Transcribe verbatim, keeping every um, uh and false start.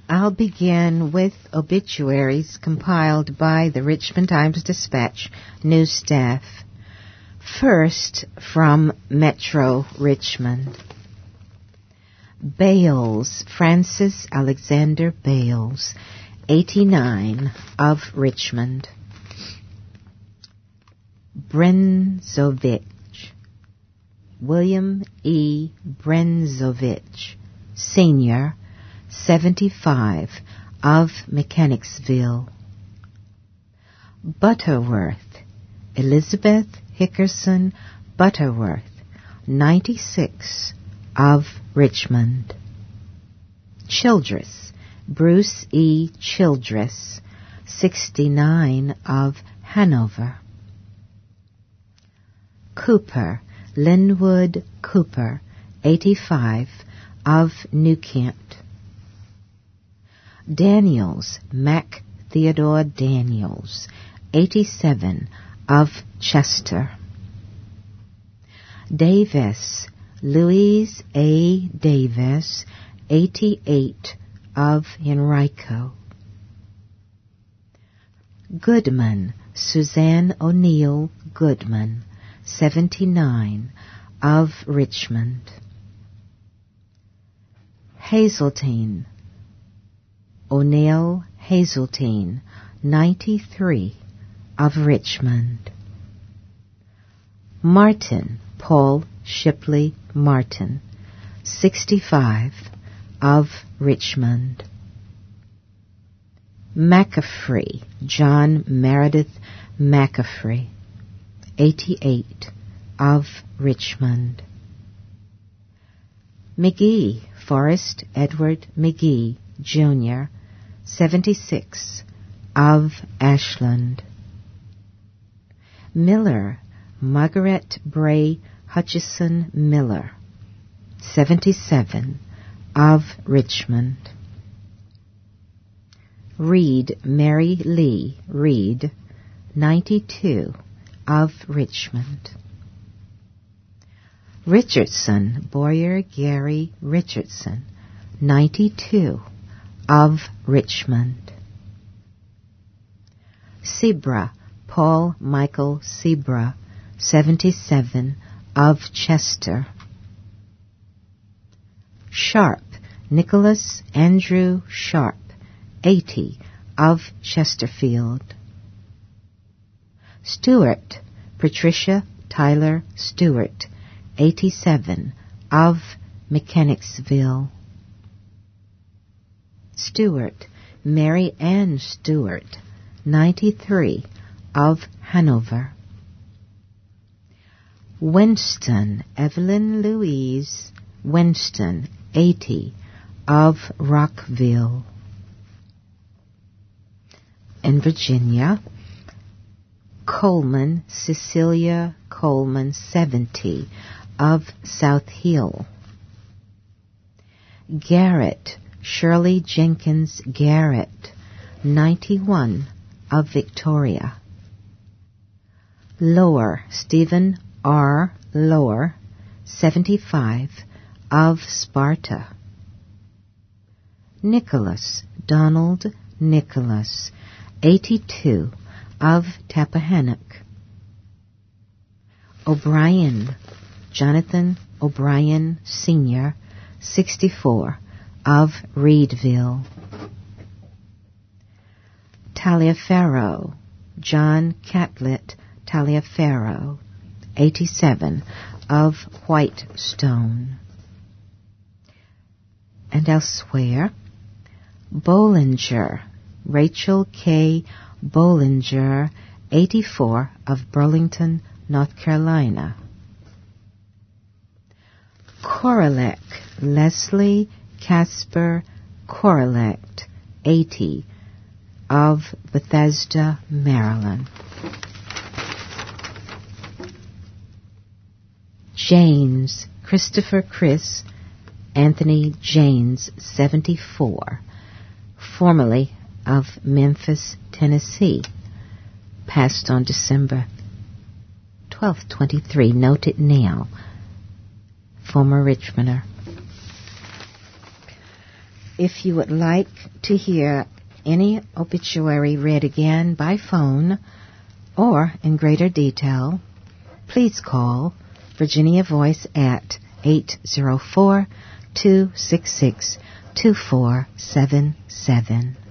I'll begin with obituaries compiled by the Richmond Times-Dispatch news staff. First, from Metro Richmond. Bales, Francis Alexander Bales, eighty-nine, of Richmond. Brenzovich, William E. Brenzovich, Senior, seventy-five, of Mechanicsville. Butterworth, Elizabeth Hickerson Butterworth, ninety-six, of Richmond. Childress, Bruce E. Childress, sixty-nine, of Hanover. Cooper, Linwood Cooper, eighty-five, of New Kent. Daniels, Mac Theodore Daniels, eighty-seven, of Chester. Davis, Louise A. Davis, eighty-eight, of Henrico. Goodman, Suzanne O'Neill Goodman, seventy-nine, of Richmond. Hazeltine, O'Neill Hazeltine, ninety-three, of Richmond. Martin, Paul Shipley Martin, sixty-five, of Richmond. McAfee, John Meredith McAfee, eighty-eight, of Richmond. McGee, Forrest Edward McGee, Junior, seventy-six, of Ashland. Miller, Margaret Bray Hutchison Miller, seventy-seven, of Richmond. Reed, Mary Lee Reed, ninety-two, of Richmond. Richardson, Boyer Gary Richardson, ninety-two, of Richmond. Sebra, Paul Michael Sebra, seventy-seven, of Chester. Sharp, Nicholas Andrew Sharp, eighty, of Chesterfield. Stewart, Patricia Tyler Stewart, eighty-seven, of Mechanicsville. Stewart, Mary Ann Stewart, ninety-three, of Hanover. Winston, Evelyn Louise Winston, eighty, of Rockville. In Virginia, Coleman, Cecilia Coleman, seventy, of South Hill. Garrett, Shirley Jenkins Garrett, ninety-one, of Victoria. Lower, Stephen R. Lower, seventy-five, of Sparta. Nicholas, Donald Nicholas, eighty-two, of Tappahannock. O'Brien, Jonathan O'Brien, Senior, sixty-four, of Reedville. Taliaferro, John Catlett Taliaferro, eighty-seven, of Whitestone. And elsewhere, Bollinger, Rachel K. Bollinger, eighty-four, of Burlington, North Carolina. Korolek, Leslie Casper Korolek, eighty, of Bethesda, Maryland. Janes, Christopher Chris Anthony Janes, seventy-four, formerly of Memphis, Tennessee, passed on December twelfth, twenty-three. Note it now. Former Richmonder. If you would like to hear any obituary read again by phone or in greater detail, please call Virginia Voice at eight zero four, two six six, two four seven seven.